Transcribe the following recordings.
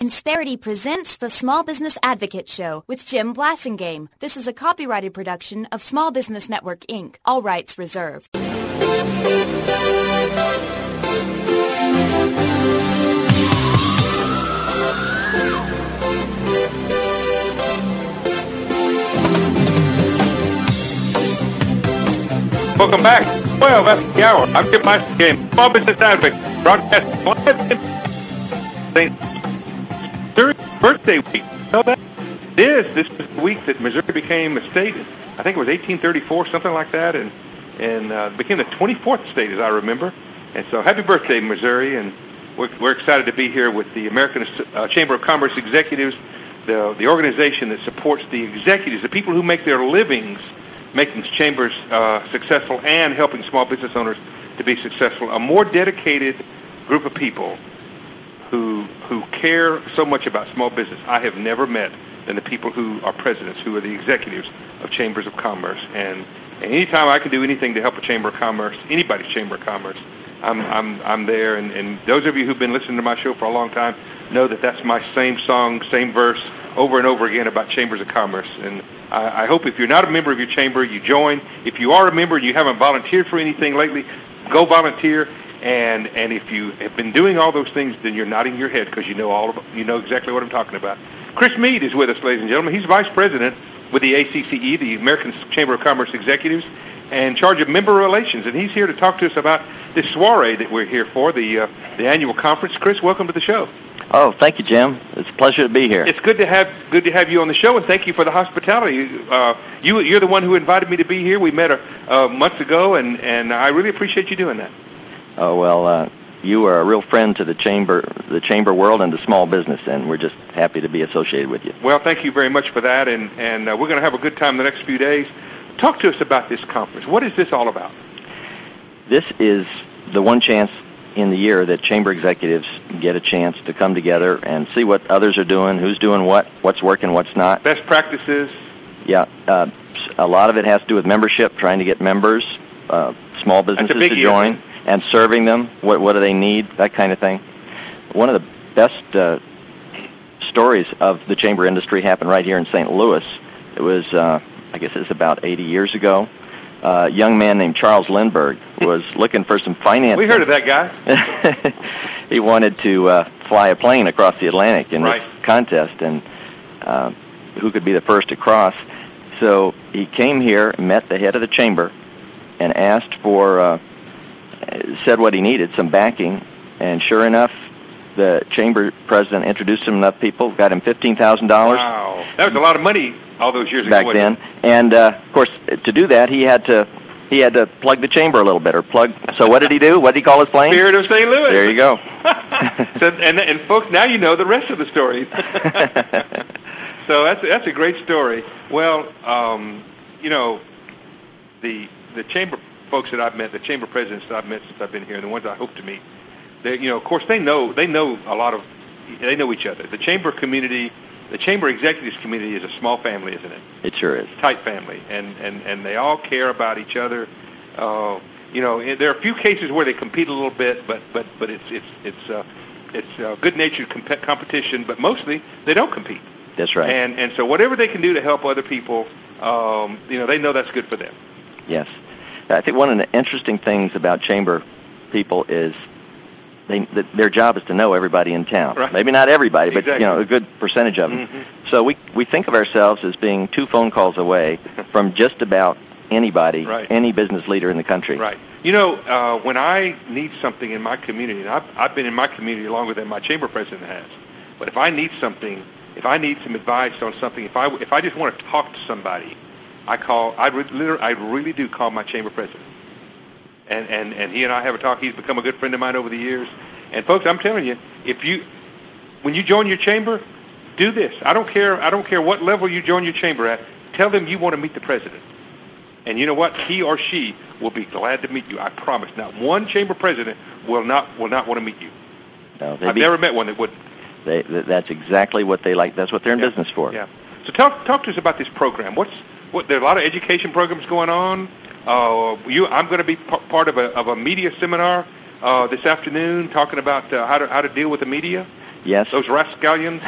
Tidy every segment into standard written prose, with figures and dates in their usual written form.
Insperity presents the Small Business Advocate Show with Jim Blasingame. This is a copyrighted production of Small Business Network, Inc., all rights reserved. Welcome back. 12 after the hour. I'm Jim Blasingame, Small Business Advocate, broadcasting live. Missouri's birthday week. You know that? This was the week that Missouri became a state. I think it was 1834, something like that, and became the 24th state, as I remember. And so, happy birthday, Missouri! And we're excited to be here with the American Chamber of Commerce executives, the organization that supports the executives, the people who make their livings making chambers successful and helping small business owners to be successful. A more dedicated group of people who care so much about small business I have never met than the people who are presidents, who are the executives of chambers of commerce. And anytime I can do anything to help a chamber of commerce, anybody's chamber of commerce, I'm there. And those of you who've been listening to my show for a long time know that that's my same song, same verse, over and over again about chambers of commerce. And I hope if you're not a member of your chamber, you join. If you are a member and you haven't volunteered for anything lately, go volunteer. And if you have been doing all those things, then you're nodding your head because you know exactly what I'm talking about. Chris Mead is with us, ladies and gentlemen. He's vice president with the ACCE, the American Chamber of Commerce Executives, and in charge of member relations. And he's here to talk to us about this soiree that we're here for, the annual conference. Chris, welcome to the show. Oh, thank you, Jim. It's a pleasure to be here. It's good to have you on the show, and thank you for the hospitality. You're the one who invited me to be here. We met months ago, and I really appreciate you doing that. Oh, well, you are a real friend to the chamber world and to small business, and we're just happy to be associated with you. Well, thank you very much for that, and we're going to have a good time the next few days. Talk to us about this conference. What is this all about? This is the one chance in the year that chamber executives get a chance to come together and see what others are doing, who's doing what's working, what's not. Best practices. Yeah, a lot of it has to do with membership, trying to get members, small businesses to join, and serving them. What do they need? That kind of thing. One of the best stories of the chamber industry happened right here in St. Louis. It was, I guess it was about 80 years ago. A young man named Charles Lindbergh was looking for some financing. We heard of that guy. He wanted to fly a plane across the Atlantic in this contest, and who could be the first to cross. So he came here, met the head of the chamber, and asked for, said what he needed, some backing, and sure enough, the chamber president introduced him to enough people, got him $15,000. Wow, that was a lot of money all those years back ago. Then, and of course, to do that, he had to plug the chamber a little bit, or plug. So what did he do? What did he call his plane? Spirit of St. Louis. There you go. So, and folks, now you know the rest of the story. So that's a great story. Well, you know, the chamber folks that I've met, the chamber presidents that I've met since I've been here, and the ones I hope to meet, of course, they know each other. The chamber community, the chamber executives community is a small family, isn't it? It sure is. Tight family, and they all care about each other. There are a few cases where they compete a little bit, but it's good-natured competition. But mostly they don't compete. That's right. And so whatever they can do to help other people, they know that's good for them. Yes, I think one of the interesting things about chamber people is their job is to know everybody in town. Right. Maybe not everybody, but exactly. A good percentage of them. Mm-hmm. So we think of ourselves as being 2 phone calls away from just about anybody, any business leader in the country. Right. When I need something in my community, and I've been in my community longer than my chamber president has, but if I need something, if I need some advice on something, if I just want to talk to somebody, I really do call my chamber president. And he and I have a talk. He's become a good friend of mine over the years. And folks, I'm telling you, when you join your chamber, do this. I don't care what level you join your chamber at. Tell them you want to meet the president. And you know what? He or she will be glad to meet you. I promise. Not one chamber president will not want to meet you. No, I've never met one that wouldn't. That's exactly what they like. That's what they're in business for. Yeah. So talk to us about this program. There are a lot of education programs going on. I'm going to be part of a media seminar this afternoon, talking about how to deal with the media. Yes. Those rascallions.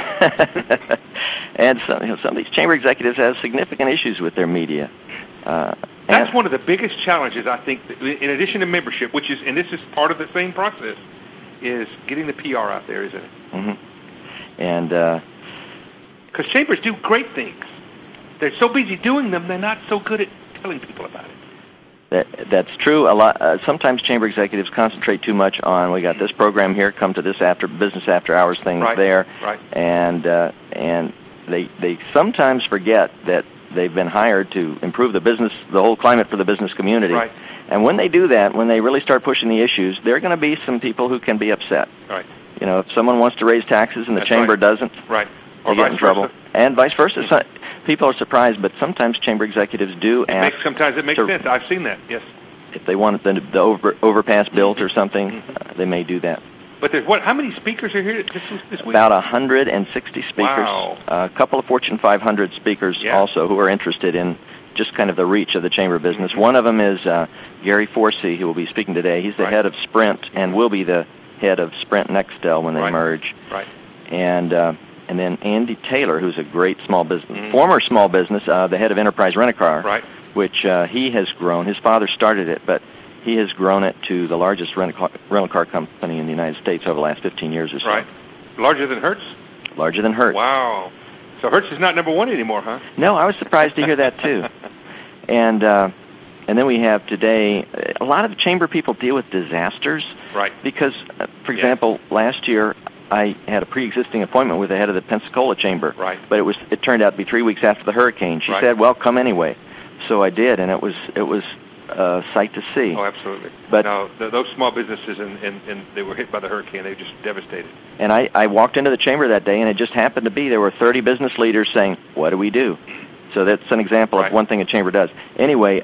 And some of these chamber executives have significant issues with their media. That's one of the biggest challenges, I think, in addition to membership, which is, and this is part of the same process, is getting the PR out there, isn't it? Mm-hmm. And because chambers do great things. They're so busy doing them, they're not so good at telling people about it. That's true. A lot. Sometimes chamber executives concentrate too much on, we got this program here, come to this business after hours thing there, right. And they sometimes forget that they've been hired to improve the whole climate for the business community. Right. And when they do that, when they really start pushing the issues, there are going to be some people who can be upset. Right. You know, if someone wants to raise taxes and the chamber doesn't, right, or they get in trouble. And vice versa. Mm-hmm. People are surprised, but sometimes chamber executives do ask. Sometimes it makes sense. I've seen that. Yes. If they want the overpass built or something, they may do that. But there's how many speakers are here this week? About 160 speakers. Wow. A couple of Fortune 500 speakers also who are interested in just kind of the reach of the chamber business. Mm-hmm. One of them is Gary Forsey, who will be speaking today. He's the head of Sprint and will be the head of Sprint Nextel when they merge. Right. And then Andy Taylor, who's a great small business, former small business, the head of Enterprise Rent-A-Car, which he has grown. His father started it, but he has grown it to the largest rental car company in the United States over the last 15 years or so. Right. Larger than Hertz? Larger than Hertz. Wow. So Hertz is not number one anymore, huh? No, I was surprised to hear that, too. And then we have today, a lot of the chamber people deal with disasters. Right. Because, for example, last year, I had a pre-existing appointment with the head of the Pensacola Chamber. Right. But it turned out to be 3 weeks after the hurricane. She said, "Well, come anyway." So I did, and it was a sight to see. Oh, absolutely. But no, those small businesses and they were hit by the hurricane. They were just devastated. And I walked into the chamber that day, and it just happened to be there were 30 business leaders saying, "What do we do?" So that's an example of one thing a chamber does. Anyway,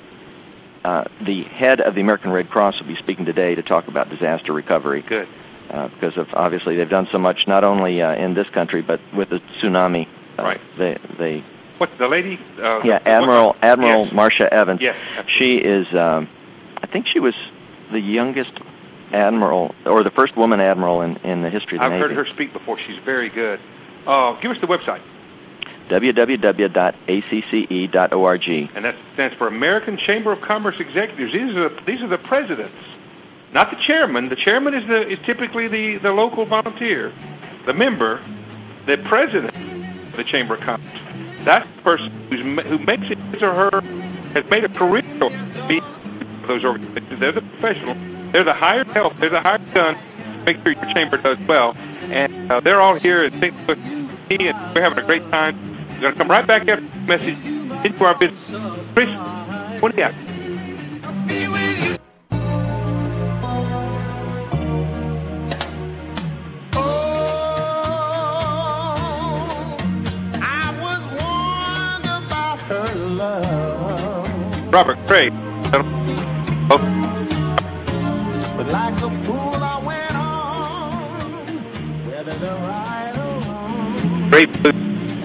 the head of the American Red Cross will be speaking today to talk about disaster recovery. Good. Because obviously they've done so much, not only in this country, but with the tsunami. Right. They What's the lady? Admiral yes. Marcia Evans. Yes. She is, I think she was the youngest admiral, or the first woman admiral in the history of the Navy. I've heard her speak before. She's very good. Give us the website. www.acce.org. And that stands for American Chamber of Commerce Executives. These are the presidents, not the chairman. The chairman is typically the local volunteer, the member, the president of the Chamber of Commerce. That's the person who makes it his or her has made a career to be those organizations. They're the professional. They're the hired help. They're the hired gun. Make sure your chamber does well. And they're all here at St. Louis, and we're having a great time. We're going to come right back after the message into our business. Chris, what do you got? Robert Craig. But like a fool I went on, whether the right or wrong. Great blues.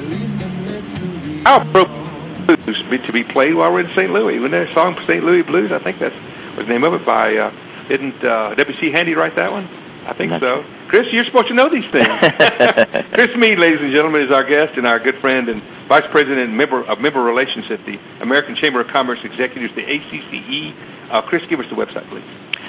How appropriate blues to be played while we're in St. Louis. Wasn't there a song for St. Louis Blues? I think that was the name of it by, didn't W.C. Handy write that one? I think so. Chris, you're supposed to know these things. Chris Meade, ladies and gentlemen, is our guest and our good friend and Vice President and member relations at the American Chamber of Commerce Executives, the ACCE. Chris, give us the website, please.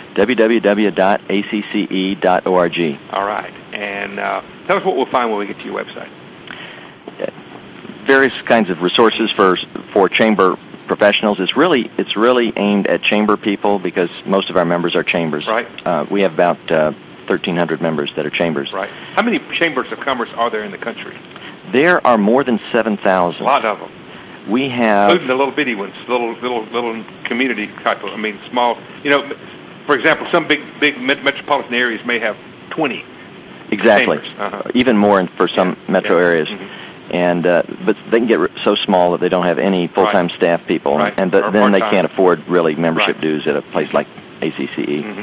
www.acce.org. All right. And tell us what we'll find when we get to your website. Various kinds of resources for chamber professionals. It's really aimed at chamber people because most of our members are chambers. Right. We have about 1,300 members that are chambers. Right. How many chambers of commerce are there in the country? There are more than 7,000. A lot of them. We have, including the little bitty ones, little community type of. Small. For example, some big metropolitan areas may have 20. Exactly. Chambers. Even more for some metro areas. Mm-hmm. And but they can get so small that they don't have any full-time staff people, and then they can't afford really membership dues at a place like ACCE. Mm-hmm.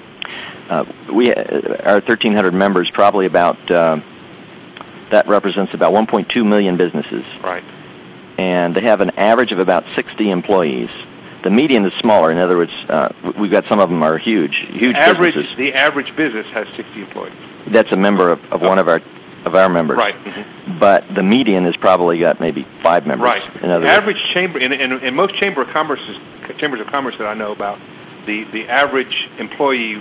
Our 1,300 members, probably about that represents about 1.2 million businesses. Right. And they have an average of about 60 employees. The median is smaller. In other words, we've got some of them are huge businesses. The average business has 60 employees. That's a member of one of our members. Right. Mm-hmm. But the median has probably got maybe 5 members. Right. In other average chamber in most chambers of commerce that I know about, the average employee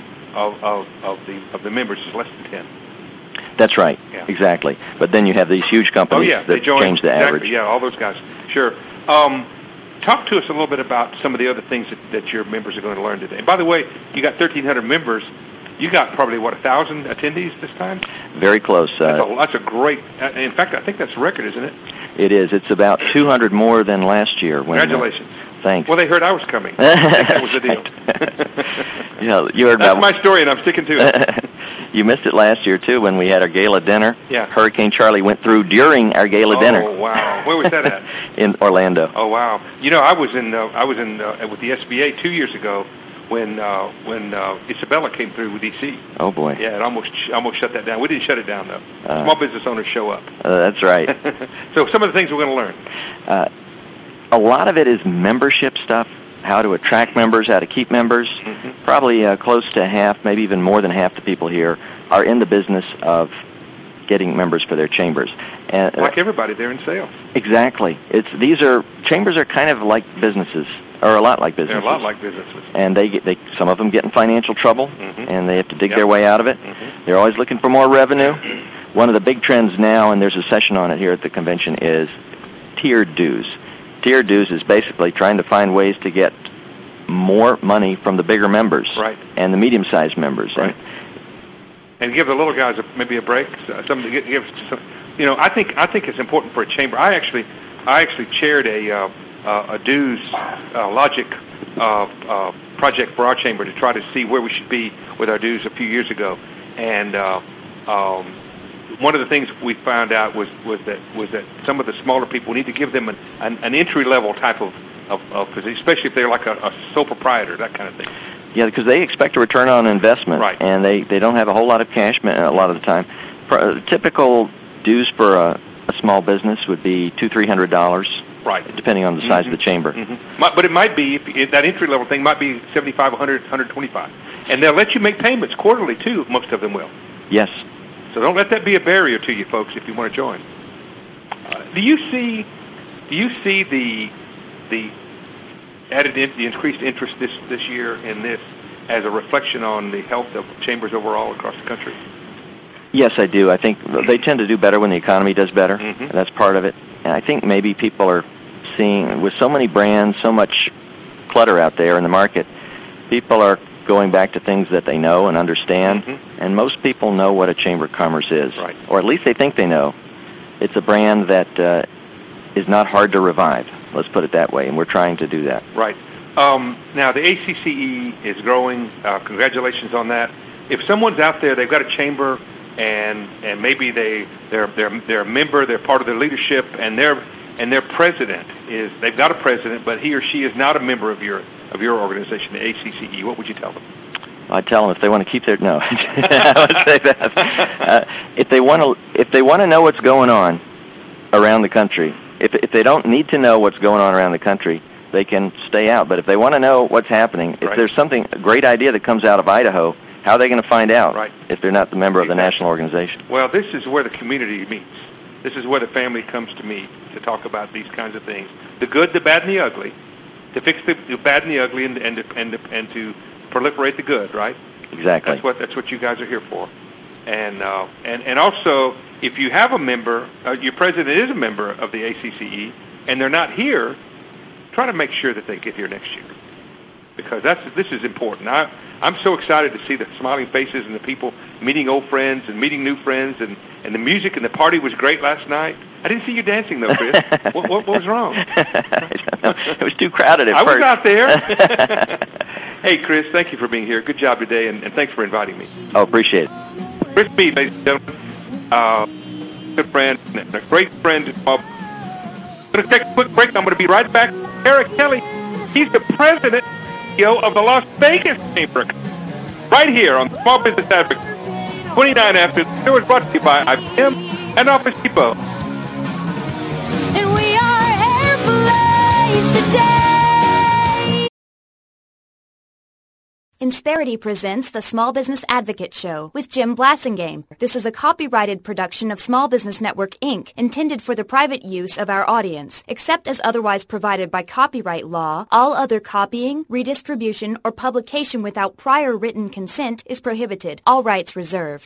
of the members is less than 10. That's right. Yeah. Exactly. But then you have these huge companies that change the average. Yeah, all those guys. Sure. Talk to us a little bit about some of the other things that your members are going to learn today. And by the way, you got 1,300 members. You got probably, 1,000 attendees this time? Very close. That's a great... in fact, I think that's a record, isn't it? It is. It's about 200 more than last year. Congratulations. Thanks. Well, they heard I was coming. I think that was the deal. Yeah, you heard That's my story, and I'm sticking to it. You missed it last year, too, when we had our gala dinner. Yeah. Hurricane Charlie went through during our gala dinner. Oh, wow. Where was that at? In Orlando. Oh, wow. You know, I was in with the SBA 2 years ago when Isabella came through with EC. Oh, boy. Yeah, it almost shut that down. We didn't shut it down, though. Small business owners show up. That's right. So some of the things we're going to learn. A lot of it is membership stuff, how to attract members, how to keep members. Mm-hmm. Probably close to half, maybe even more than half the people here are in the business of getting members for their chambers. And, like everybody, they're in sales. Exactly. Chambers are kind of like businesses, or a lot like businesses. They're a lot like businesses. And some of them get in financial trouble, mm-hmm. and they have to dig their way out of it. Mm-hmm. They're always looking for more revenue. One of the big trends now, and there's a session on it here at the convention, is tiered dues. Tiered dues is basically trying to find ways to get more money from the bigger members, right, and the medium-sized members, right, and give the little guys maybe a break. Something to give. I think it's important for a chamber. I actually chaired a dues logic project for our chamber to try to see where we should be with our dues a few years ago, and one of the things we found out was that some of the smaller people need to give them an entry level type of position, especially if they're like a sole proprietor, that kind of thing. Yeah, because they expect a return on investment, right, and they don't have a whole lot of cash a lot of the time. Typical dues for a small business would be $200-300, right, depending on the size of the chamber. Mm-hmm. But it might be that entry level thing might be $75, $100, $125, and they'll let you make payments quarterly too. Most of them will. Yes. So don't let that be a barrier to you folks if you want to join. Do you see the increased interest this year in this as a reflection on the health of chambers overall across the country? Yes, I do. I think they tend to do better when the economy does better. Mm-hmm. And that's part of it. And I think maybe people are seeing, with so many brands, so much clutter out there in the market, people are going back to things that they know and understand. Mm-hmm. And most people know what a Chamber of Commerce is. Right. Or at least they think they know. It's a brand that is not hard to revive. Let's put it that way, and we're trying to do that. Right. Now, the ACCE is growing. Congratulations on that. If someone's out there, they've got a chamber, and maybe they're a member, they're part of their leadership, and their president they've got a president, but he or she is not a member of your organization, the ACCE. What would you tell them? I'd tell them if they want to keep their no. I would say that if they want to know what's going on around the country. If they don't need to know what's going on around the country, they can stay out. But if they want to know what's happening, if there's a great idea that comes out of Idaho, how are they going to find out if they're not the member of the national organization? Well, this is where the community meets. This is where the family comes to meet to talk about these kinds of things. The good, the bad, and the ugly. To fix the bad and the ugly and to proliferate the good, right? Exactly. That's what you guys are here for. And also, if you have a member, your president is a member of the ACCE, and they're not here, try to make sure that they get here next year, because this is important. I'm so excited to see the smiling faces and the people meeting old friends and meeting new friends, and the music and the party was great last night. I didn't see you dancing though, Chris. What was wrong? It was too crowded at first. I was out there. Hey, Chris, thank you for being here. Good job today, and thanks for inviting me. Oh, appreciate it. Chris B., ladies and gentlemen, good friend, and a great friend. I'm going to take a quick break. I'm going to be right back. Eric Kelly, he's the president of the Las Vegas Chamber, right here on the Small Business Advocate. 29 after. It was brought to you by IBM and Office Depot. And we are airplanes today. Insperity presents the Small Business Advocate Show with Jim Blasingame. This is a copyrighted production of Small Business Network, Inc., intended for the private use of our audience. Except as otherwise provided by copyright law, all other copying, redistribution, or publication without prior written consent is prohibited. All rights reserved.